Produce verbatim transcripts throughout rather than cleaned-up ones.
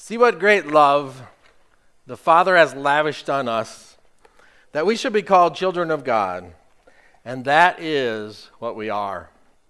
See what great love the Father has lavished on us, that we should be called children of God, and that is what we are.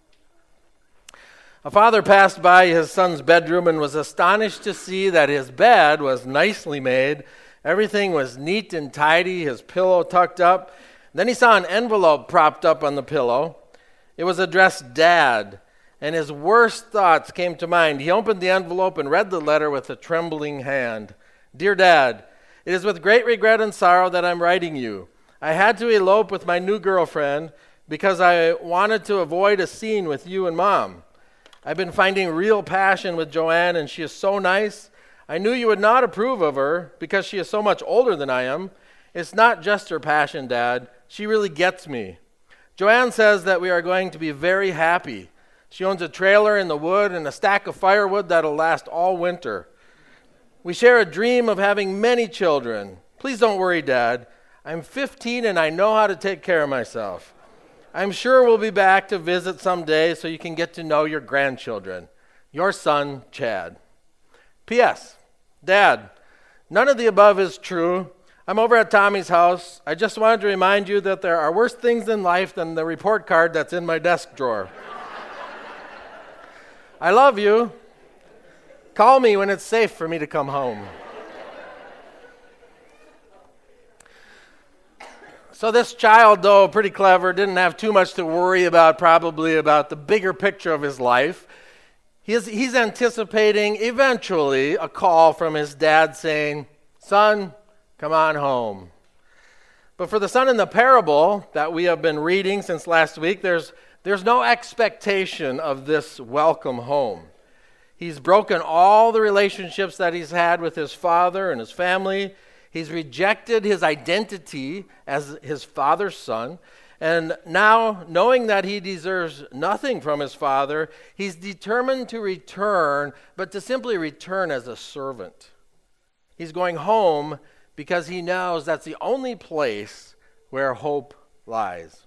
A father passed by his son's bedroom and was astonished to see that his bed was nicely made. Everything was neat and tidy, his pillow tucked up. Then he saw an envelope propped up on the pillow. It was addressed Dad, and his worst thoughts came to mind. He opened the envelope and read the letter with a trembling hand. Dear Dad, it is with great regret and sorrow that I'm writing you. I had to elope with my new girlfriend because I wanted to avoid a scene with you and Mom. I've been finding real passion with Joanne, and she is so nice. I knew you would not approve of her because she is so much older than I am. It's not just her passion, Dad. She really gets me. Joanne says that we are going to be very happy. She owns a trailer in the wood and a stack of firewood that'll last all winter. We share a dream of having many children. Please don't worry, Dad. I'm fifteen and I know how to take care of myself. I'm sure we'll be back to visit someday so you can get to know your grandchildren. Your son, Chad. P S. Dad, none of the above is true. I'm over at Tommy's house. I just wanted to remind you that there are worse things in life than the report card that's in my desk drawer. I love you. Call me when it's safe for me to come home. So this child, though pretty clever, didn't have too much to worry about, probably about the bigger picture of his life. He's, he's anticipating eventually a call from his dad saying, son, come on home. But for the son in the parable that we have been reading since last week, there's, there's no expectation of this welcome home. He's broken all the relationships that he's had with his father and his family. He's rejected his identity as his father's son. And now, knowing that he deserves nothing from his father, he's determined to return, but to simply return as a servant. He's going home because he knows that's the only place where hope lies.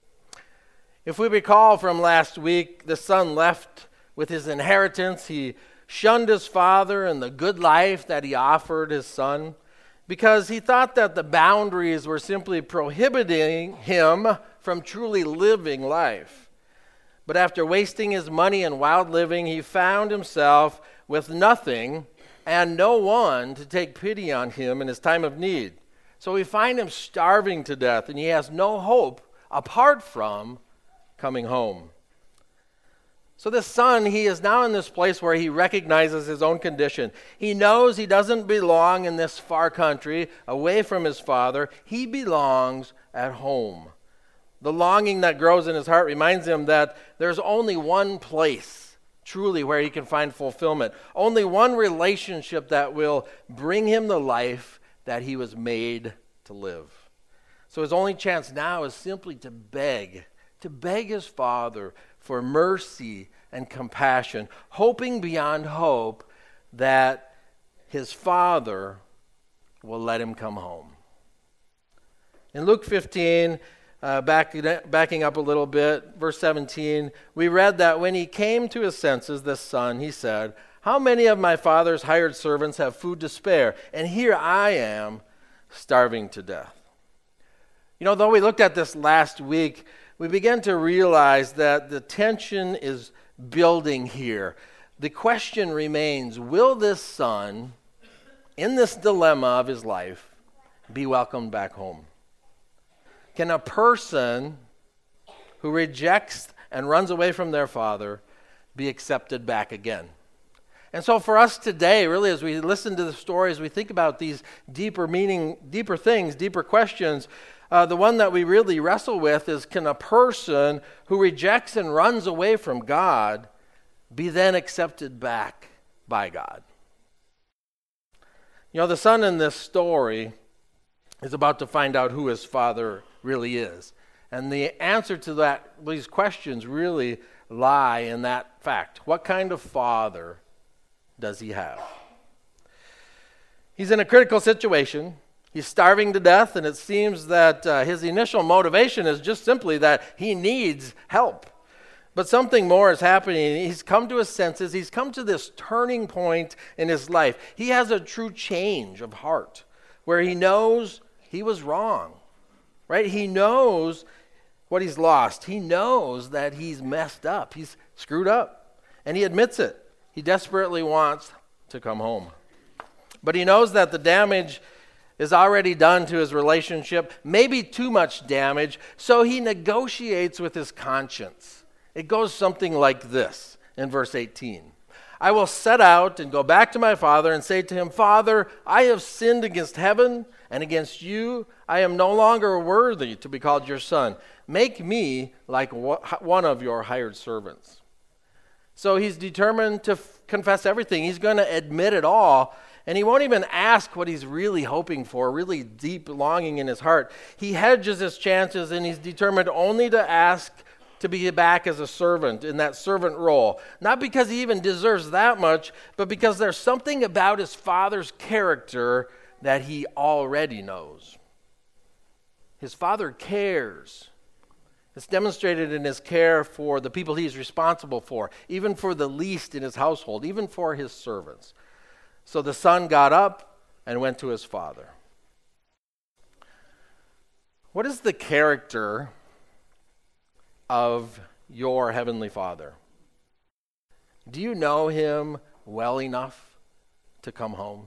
If we recall from last week, the son left with his inheritance. He shunned his father and the good life that he offered his son, because he thought that the boundaries were simply prohibiting him from truly living life. But after wasting his money in wild living, he found himself with nothing and no one to take pity on him in his time of need. So we find him starving to death, and he has no hope apart from coming home. So this son, he is now in this place where he recognizes his own condition. He knows he doesn't belong in this far country, away from his father. He belongs at home. The longing that grows in his heart reminds him that there's only one place, truly, where he can find fulfillment. Only one relationship that will bring him the life that he was made to live. So his only chance now is simply to beg, to beg his father for mercy and compassion, hoping beyond hope that his father will let him come home. In Luke fifteen, uh, back, backing up a little bit, verse seventeen, we read that when he came to his senses, this son, he said, how many of my father's hired servants have food to spare? And here I am, starving to death. You know, though we looked at this last week, we began to realize that the tension is building here. The question remains, will this son, in this dilemma of his life, be welcomed back home? Can a person who rejects and runs away from their father be accepted back again? And so for us today, really, as we listen to the stories, we think about these deeper meaning, deeper things, deeper questions. Uh, the one that we really wrestle with is, can a person who rejects and runs away from God be then accepted back by God? You know, the son in this story is about to find out who his father really is. And the answer to that, these questions really lie in that fact. What kind of father does he have? He's in a critical situation. He's starving to death, and it seems that uh, his initial motivation is just simply that he needs help. But something more is happening. He's come to his senses. He's come to this turning point in his life. He has a true change of heart where he knows he was wrong, right? He knows what he's lost. He knows that he's messed up. He's screwed up, and he admits it. He desperately wants to come home. But he knows that the damage is already done to his relationship, maybe too much damage, so he negotiates with his conscience. It goes something like this in verse eighteen. I will set out and go back to my father and say to him, Father, I have sinned against heaven and against you. I am no longer worthy to be called your son. Make me like one of your hired servants. So he's determined to f- confess everything. He's going to admit it all. And he won't even ask what he's really hoping for, really deep longing in his heart. He hedges his chances, and he's determined only to ask to be back as a servant in that servant role. Not because he even deserves that much, but because there's something about his father's character that he already knows. His father cares. It's demonstrated in his care for the people he's responsible for, even for the least in his household, even for his servants. So the son got up and went to his father. What is the character of your heavenly Father? Do you know him well enough to come home?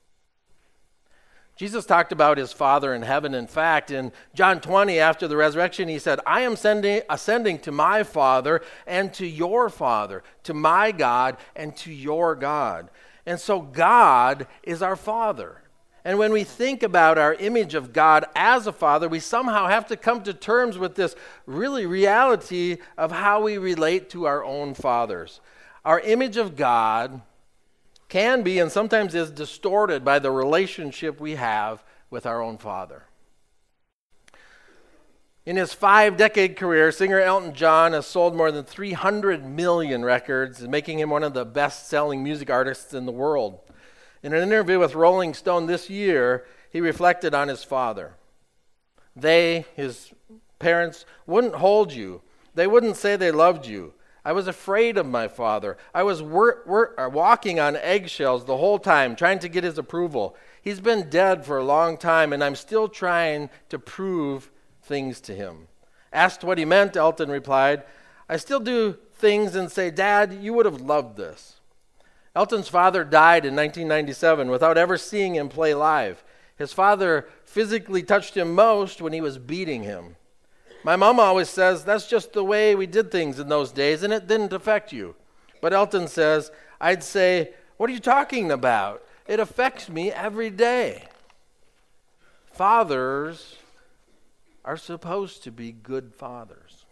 Jesus talked about his Father in heaven. In fact, in John twenty, after the resurrection, he said, I am sending, ascending to my Father and to your Father, to my God and to your God. And so God is our Father. And when we think about our image of God as a father, we somehow have to come to terms with this really reality of how we relate to our own fathers. Our image of God can be and sometimes is distorted by the relationship we have with our own father. In his five-decade career, singer Elton John has sold more than three hundred million records, making him one of the best-selling music artists in the world. In an interview with Rolling Stone this year, he reflected on his father. They, his parents, wouldn't hold you. They wouldn't say they loved you. I was afraid of my father. I was wor- wor- walking on eggshells the whole time, trying to get his approval. He's been dead for a long time, and I'm still trying to prove things to him. Asked what he meant, Elton replied, I still do things and say, Dad, you would have loved this. Elton's father died in nineteen ninety-seven without ever seeing him play live. His father physically touched him most when he was beating him. My mom always says, that's just the way we did things in those days, and it didn't affect you. But Elton says, I'd say, what are you talking about? It affects me every day. Fathers are supposed to be good fathers.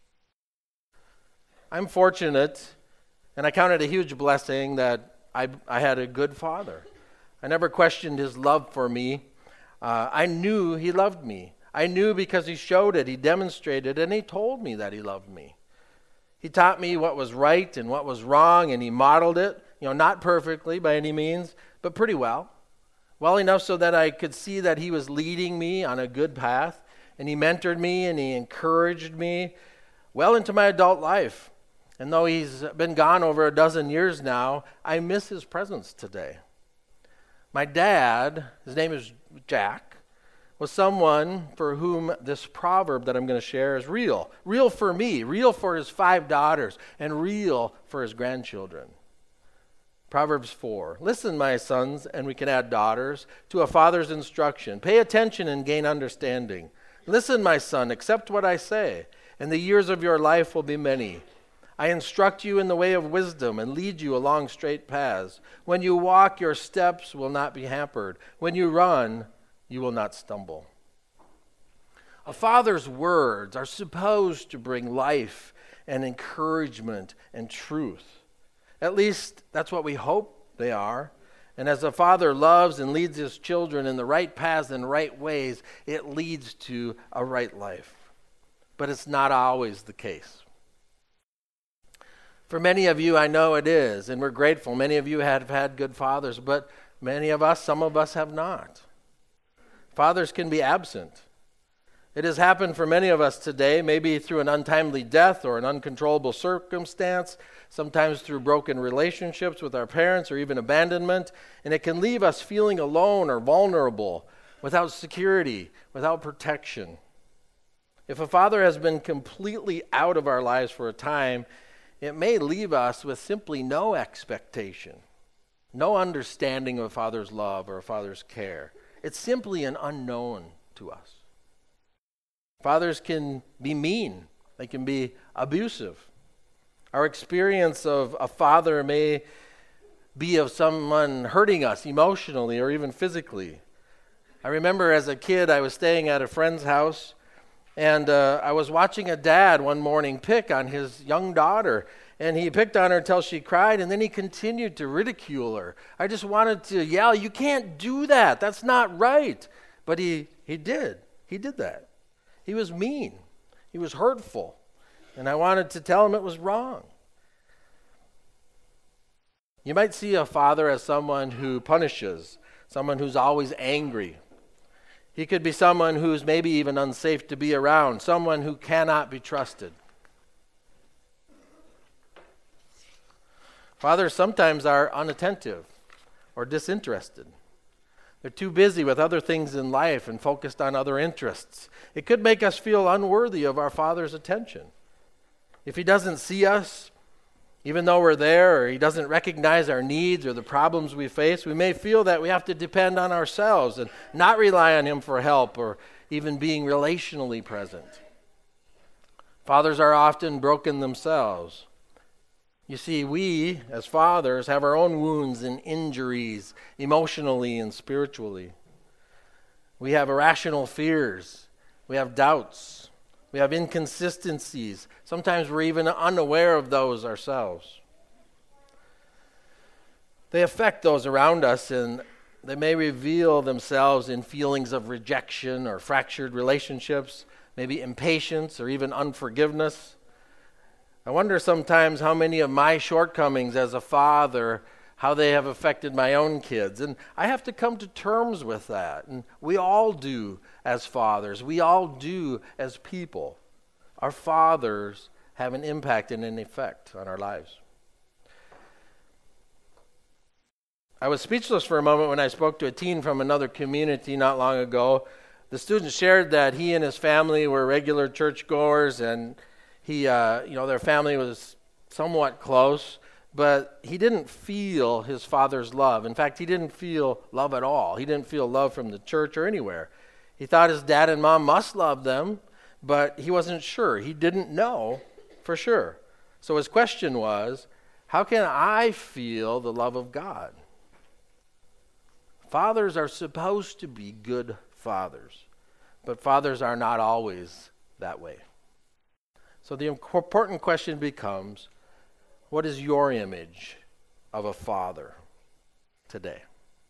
I'm fortunate, and I count it a huge blessing that I, I had a good father. I never questioned his love for me. Uh, I knew he loved me. I knew because he showed it, he demonstrated, and he told me that he loved me. He taught me what was right and what was wrong, and he modeled it, you know, not perfectly by any means, but pretty well. Well enough so that I could see that he was leading me on a good path, and he mentored me and he encouraged me well into my adult life. And though he's been gone over a dozen years now, I miss his presence today. My dad, his name is Jack, was someone for whom this proverb that I'm going to share is real. Real for me, real for his five daughters, and real for his grandchildren. Proverbs four, listen, my sons, and we can add daughters, to a father's instruction. Pay attention and gain understanding. Listen, my son, accept what I say, and the years of your life will be many. I instruct you in the way of wisdom and lead you along straight paths. When you walk, your steps will not be hampered. When you run, you will not stumble. A father's words are supposed to bring life and encouragement and truth. At least that's what we hope they are. And as a father loves and leads his children in the right paths and right ways, it leads to a right life. But it's not always the case. For many of you, I know it is, and we're grateful. Many of you have had good fathers, but many of us, some of us have not. Fathers can be absent. It has happened for many of us today, maybe through an untimely death or an uncontrollable circumstance, sometimes through broken relationships with our parents or even abandonment, and it can leave us feeling alone or vulnerable, without security, without protection. If a father has been completely out of our lives for a time, it may leave us with simply no expectation, no understanding of a father's love or a father's care. It's simply an unknown to us. Fathers can be mean. They can be abusive. Our experience of a father may be of someone hurting us emotionally or even physically. I remember as a kid, I was staying at a friend's house, and uh, I was watching a dad one morning pick on his young daughter. And he picked on her until she cried, and then he continued to ridicule her. I just wanted to yell, "You can't do that. That's not right." But he, he did. He did that. He was mean. He was hurtful. And I wanted to tell him it was wrong. You might see a father as someone who punishes, someone who's always angry. He could be someone who's maybe even unsafe to be around, someone who cannot be trusted. Fathers sometimes are unattentive or disinterested. They're too busy with other things in life and focused on other interests. It could make us feel unworthy of our Father's attention. If He doesn't see us, even though we're there, or He doesn't recognize our needs or the problems we face, we may feel that we have to depend on ourselves and not rely on Him for help or even being relationally present. Fathers are often broken themselves. You see, we, as fathers, have our own wounds and injuries, emotionally and spiritually. We have irrational fears. We have doubts. We have inconsistencies. Sometimes we're even unaware of those ourselves. They affect those around us, and they may reveal themselves in feelings of rejection or fractured relationships, maybe impatience or even unforgiveness. I wonder sometimes how many of my shortcomings as a father, how they have affected my own kids. And I have to come to terms with that. And we all do as fathers. We all do as people. Our fathers have an impact and an effect on our lives. I was speechless for a moment when I spoke to a teen from another community not long ago. The student shared that he and his family were regular churchgoers, and He, uh, you know, their family was somewhat close, but he didn't feel his father's love. In fact, he didn't feel love at all. He didn't feel love from the church or anywhere. He thought his dad and mom must love them, but he wasn't sure. He didn't know for sure. So his question was, how can I feel the love of God? Fathers are supposed to be good fathers, but fathers are not always that way. So the important question becomes, what is your image of a father today?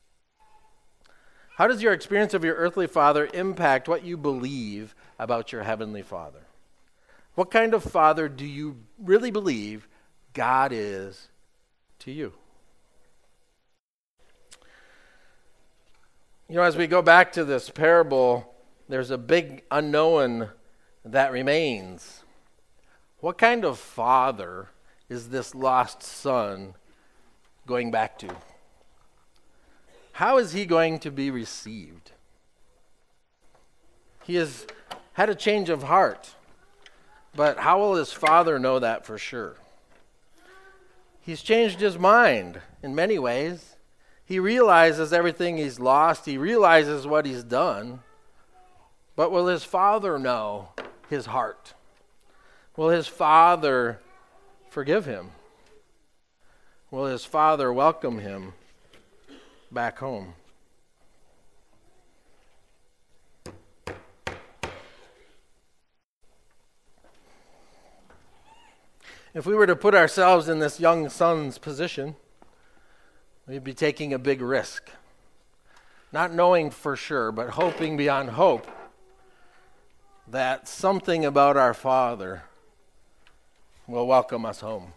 How does your experience of your earthly father impact what you believe about your heavenly Father? What kind of father do you really believe God is to you? You know, as we go back to this parable, there's a big unknown that remains. What kind of father is this lost son going back to? How is he going to be received? He has had a change of heart, but how will his father know that for sure? He's changed his mind in many ways. He realizes everything he's lost. He realizes what he's done. But will his father know his heart? Will his father forgive him? Will his father welcome him back home? If we were to put ourselves in this young son's position, we'd be taking a big risk. Not knowing for sure, but hoping beyond hope that something about our Father will welcome us home.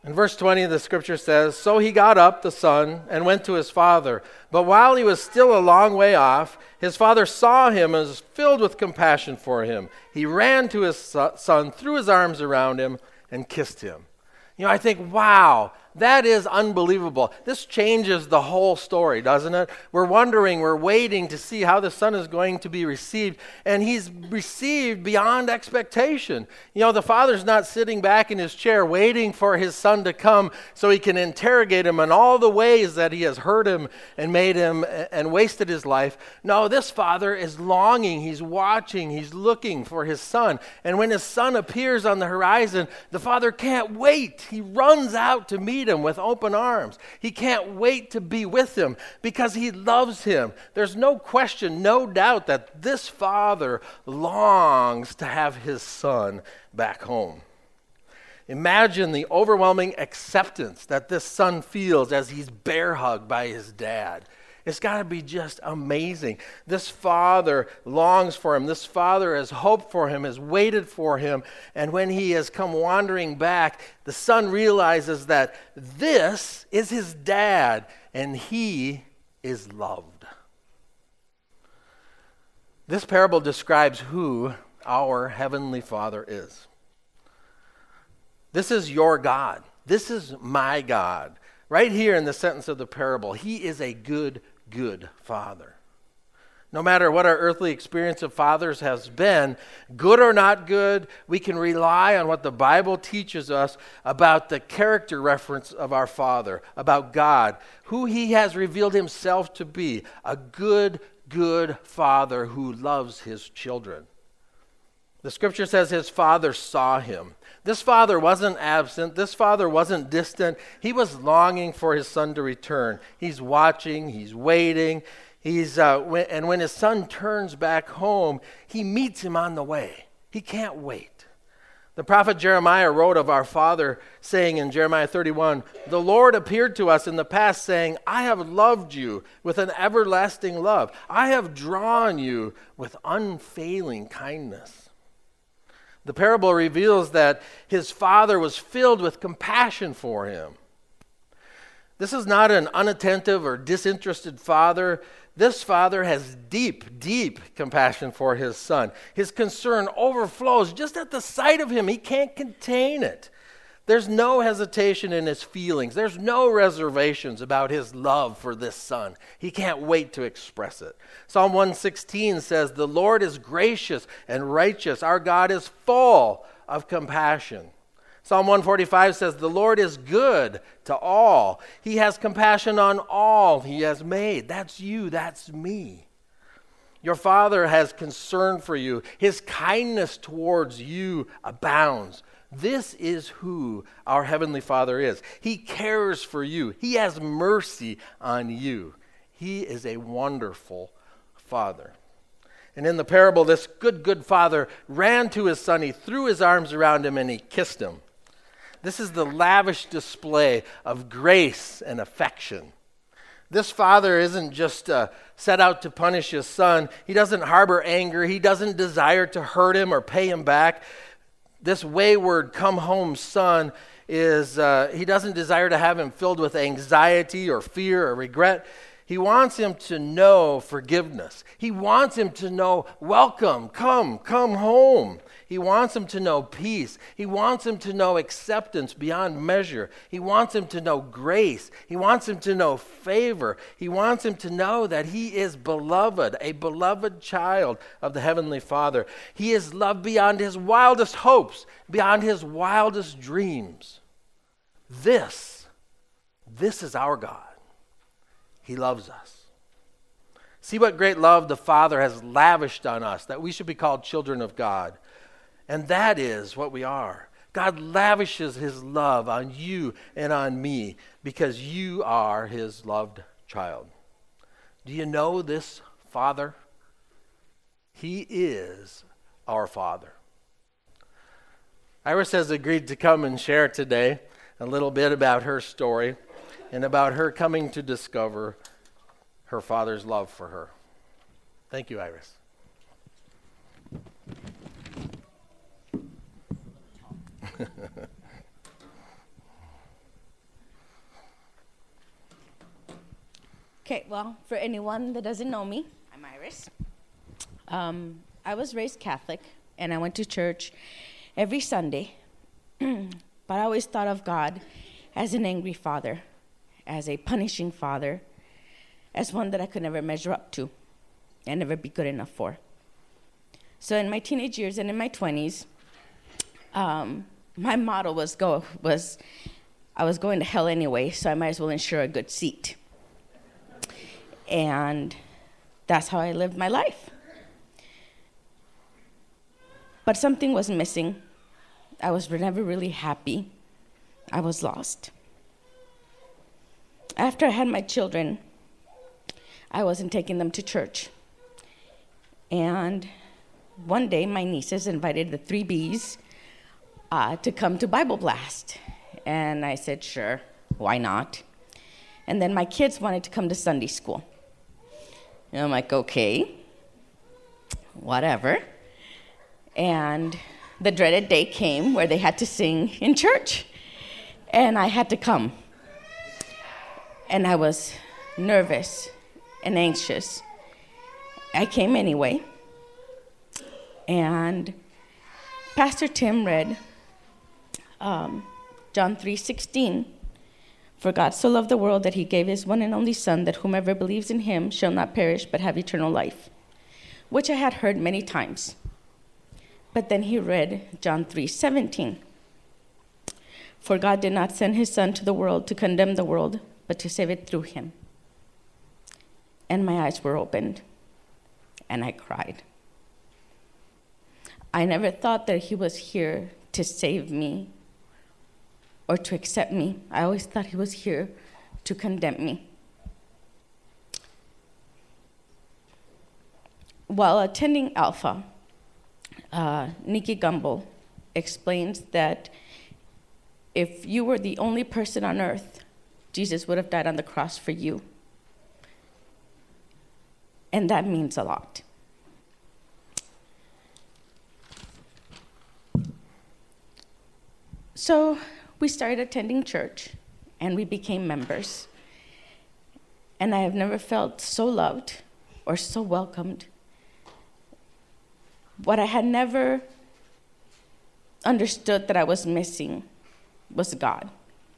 In verse twenty, the scripture says, "So he got up, the son, and went to his father. But while he was still a long way off, his father saw him and was filled with compassion for him. He ran to his son, threw his arms around him, and kissed him." You know, I think, wow, that is unbelievable. This changes the whole story, doesn't it? We're wondering, we're waiting to see how the son is going to be received, and he's received beyond expectation. You know, the father's not sitting back in his chair waiting for his son to come so he can interrogate him in all the ways that he has hurt him and made him and wasted his life. No, this father is longing, he's watching, he's looking for his son. And when his son appears on the horizon, the father can't wait. He runs out to meet him with open arms. He can't wait to be with him because he loves him. There's no question, no doubt that this father longs to have his son back home. Imagine the overwhelming acceptance that this son feels as he's bear hugged by his dad. It's got to be just amazing. This father longs for him. This father has hoped for him, has waited for him. And when he has come wandering back, the son realizes that this is his dad and he is loved. This parable describes who our Heavenly Father is. This is your God. This is my God. Right here in the sentence of the parable, he is a good, good father. No matter what our earthly experience of fathers has been, good or not good, we can rely on what the Bible teaches us about the character reference of our Father, about God, who he has revealed himself to be, a good, good father who loves his children. The scripture says his father saw him. This father wasn't absent. This father wasn't distant. He was longing for his son to return. He's watching. He's waiting. He's uh, when, and when his son turns back home, he meets him on the way. He can't wait. The prophet Jeremiah wrote of our father, saying in Jeremiah thirty-one, "The Lord appeared to us in the past, saying, I have loved you with an everlasting love. I have drawn you with unfailing kindness." The parable reveals that his father was filled with compassion for him. This is not an unattentive or disinterested father. This father has deep, deep compassion for his son. His concern overflows just at the sight of him. He can't contain it. There's no hesitation in his feelings. There's no reservations about his love for this son. He can't wait to express it. Psalm one sixteen says, "The Lord is gracious and righteous. Our God is full of compassion." Psalm one forty-five says, "The Lord is good to all. He has compassion on all he has made." That's you, that's me. Your father has concern for you. His kindness towards you abounds. This is who our Heavenly Father is. He cares for you. He has mercy on you. He is a wonderful Father. And in the parable, this good, good father ran to his son. He threw his arms around him and he kissed him. This is the lavish display of grace and affection. This father isn't just uh, set out to punish his son. He doesn't harbor anger. He doesn't desire to hurt him or pay him back. This wayward come home son is, uh, he doesn't desire to have him filled with anxiety or fear or regret. He wants him to know forgiveness. He wants him to know, welcome, come, come home. He wants him to know peace. He wants him to know acceptance beyond measure. He wants him to know grace. He wants him to know favor. He wants him to know that he is beloved, a beloved child of the Heavenly Father. He is loved beyond his wildest hopes, beyond his wildest dreams. This, this is our God. He loves us. See what great love the Father has lavished on us, that we should be called children of God. And that is what we are. God lavishes his love on you and on me because you are his loved child. Do you know this Father? He is our Father. Iris has agreed to come and share today a little bit about her story and about her coming to discover her Father's love for her. Thank you, Iris. Okay, well, for anyone that doesn't know me, I'm Iris. Um, I was raised Catholic, and I went to church every Sunday, but I always thought of God as an angry father, as a punishing father, as one that I could never measure up to and never be good enough for. So in my teenage years and in my twenties, um, my motto was go was I was going to hell anyway, so I might as well ensure a good seat. And that's how I lived my life. But something was missing. I was never really happy. I was lost. After I had my children, I wasn't taking them to church. And one day, my nieces invited the three B's uh, to come to Bible Blast. And I said, sure, why not? And then my kids wanted to come to Sunday school. And I'm like, okay, whatever. And the dreaded day came where they had to sing in church. And I had to come. And I was nervous and anxious. I came anyway. And Pastor Tim read um, John three sixteen. For God so loved the world that he gave his one and only Son, that whomever believes in him shall not perish but have eternal life, which I had heard many times. But then he read John three seventeen. For God did not send his Son to the world to condemn the world, but to save it through him. And my eyes were opened, and I cried. I never thought that he was here to save me or to accept me. I always thought he was here to condemn me. While attending Alpha, uh, Nikki Gumbel explains that if you were the only person on earth, Jesus would have died on the cross for you. And that means a lot. So we started attending church, and we became members. And I have never felt so loved or so welcomed. What I had never understood that I was missing was God.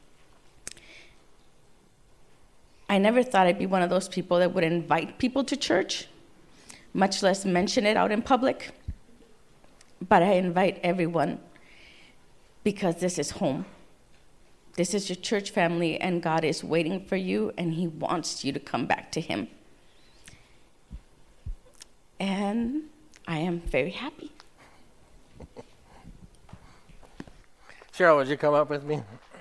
I never thought I'd be one of those people that would invite people to church, much less mention it out in public. But I invite everyone because this is home. This is your church family, and God is waiting for you, and he wants you to come back to him. And I am very happy. Cheryl, would you come up with me?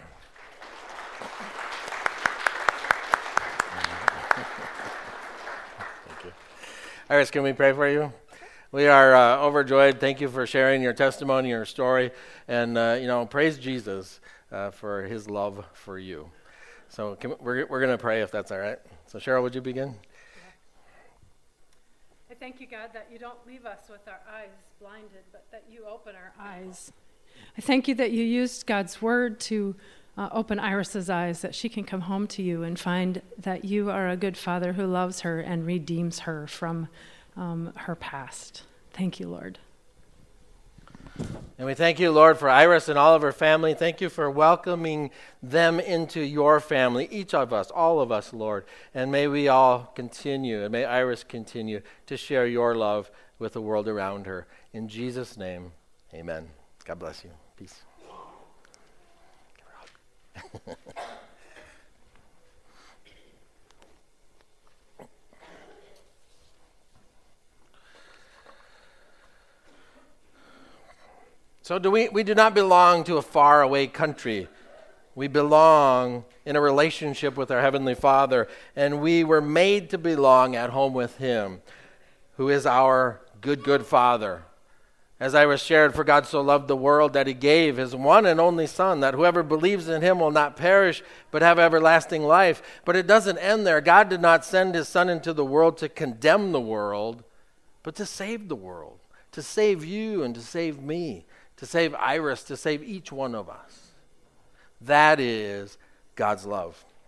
Thank you. Iris, can we pray for you? We are uh, overjoyed. Thank you for sharing your testimony, your story, and uh, you know, praise Jesus uh, for his love for you. So can we, we're we're going to pray if that's all right. So Cheryl, would you begin? Yeah. I thank you, God, that you don't leave us with our eyes blinded, but that you open our eyes. I thank you that you used God's word to uh, open Iris's eyes, that she can come home to you and find that you are a good father who loves her and redeems her from um, her past. Thank you, Lord. And we thank you, Lord, for Iris and all of her family. Thank you for welcoming them into your family, each of us, all of us, Lord. And may we all continue, and may Iris continue to share your love with the world around her. In Jesus' name, amen. God bless you. Peace. So do we, we do not belong to a faraway country. We belong in a relationship with our Heavenly Father, and we were made to belong at home with him, who is our good, good Father. As I was shared, for God so loved the world that he gave his one and only Son, that whoever believes in him will not perish, but have everlasting life. But it doesn't end there. God did not send his Son into the world to condemn the world, but to save the world, to save you and to save me, to save Iris, to save each one of us. That is God's love.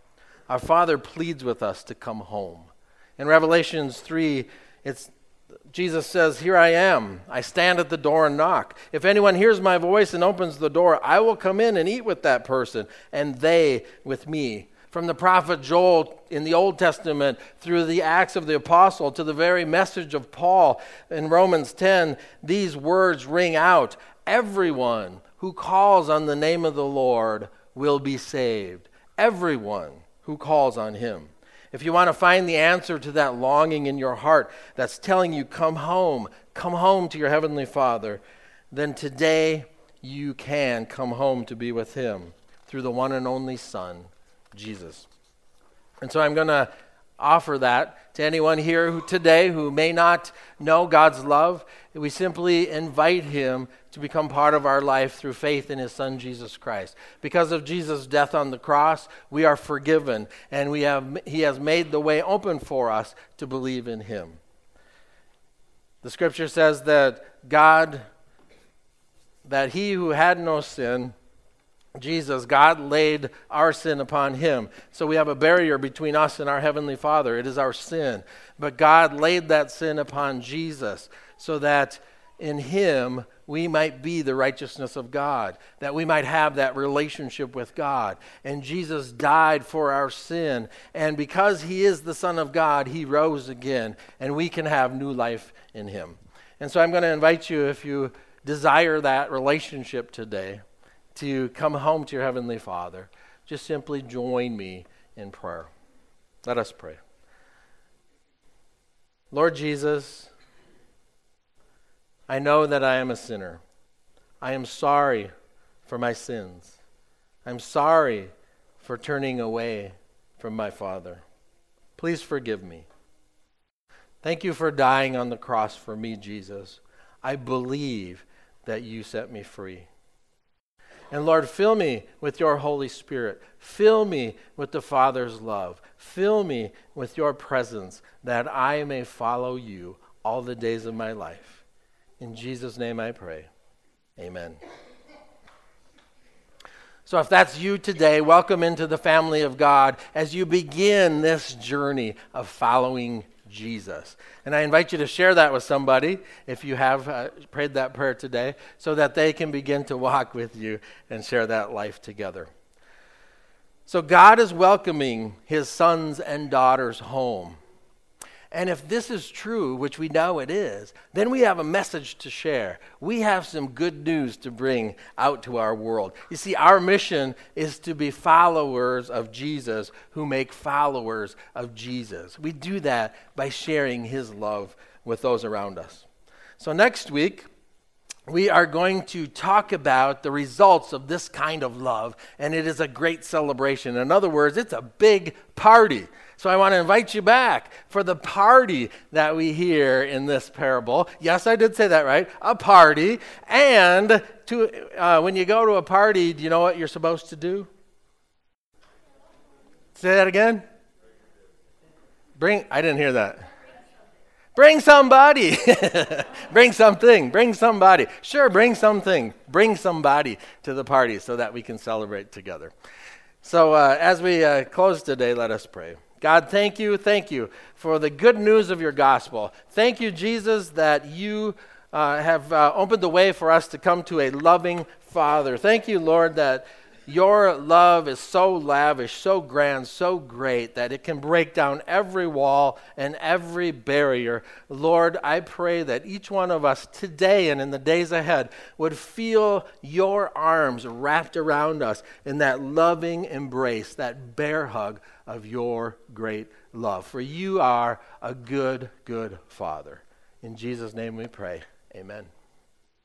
our Father pleads with us to come home. In Revelations three, it's Jesus says, "Here I am. I stand at the door and knock. If anyone hears my voice and opens the door, I will come in and eat with that person, and they with me." From the prophet Joel in the Old Testament, through the Acts of the Apostle, to the very message of Paul in Romans ten, these words ring out. Everyone who calls on the name of the Lord will be saved. Everyone who calls on him. If you want to find the answer to that longing in your heart that's telling you, come home, come home to your Heavenly Father, then today you can come home to be with him through the one and only Son, Jesus. And so I'm going to offer that to anyone here who today who may not know God's love. We simply invite him to become part of our life through faith in his Son, Jesus Christ. Because of Jesus' death on the cross, we are forgiven, and we have he has made the way open for us to believe in him. The scripture says that God, that he who had no sin, Jesus, God laid our sin upon him. So we have a barrier between us and our Heavenly Father. It is our sin. But God laid that sin upon Jesus so that in him we might be the righteousness of God, that we might have that relationship with God. And Jesus died for our sin. And because he is the Son of God, he rose again, and we can have new life in him. And so I'm going to invite you, if you desire that relationship today, to come home to your Heavenly Father. Just simply join me in prayer. Let us pray. Lord Jesus, I know that I am a sinner. I am sorry for my sins. I'm sorry for turning away from my Father. Please forgive me. Thank you for dying on the cross for me, Jesus. I believe that you set me free. And Lord, fill me with your Holy Spirit. Fill me with the Father's love. Fill me with your presence, that I may follow you all the days of my life. In Jesus' name I pray. Amen. So if that's you today, welcome into the family of God as you begin this journey of following Jesus. And I invite you to share that with somebody if you have uh, prayed that prayer today, so that they can begin to walk with you and share that life together. So God is welcoming his sons and daughters home. And if this is true, which we know it is, then we have a message to share. We have some good news to bring out to our world. You see, our mission is to be followers of Jesus who make followers of Jesus. We do that by sharing his love with those around us. So next week, we are going to talk about the results of this kind of love, and it is a great celebration. In other words, it's a big party. So I want to invite you back for the party that we hear in this parable. Yes, I did say that right. A party. And to uh, when you go to a party, do you know what you're supposed to do? Say that again. Bring, I didn't hear that. Bring somebody. Bring something. Bring somebody. Sure, bring something. Bring somebody to the party so that we can celebrate together. So uh, as we uh, close today, let us pray. God, thank you, thank you for the good news of your gospel. Thank you, Jesus, that you uh, have uh, opened the way for us to come to a loving Father. Thank you, Lord, that your love is so lavish, so grand, so great that it can break down every wall and every barrier. Lord, I pray that each one of us today and in the days ahead would feel your arms wrapped around us in that loving embrace, that bear hug of your great love. For you are a good, good Father. In Jesus' name we pray. Amen.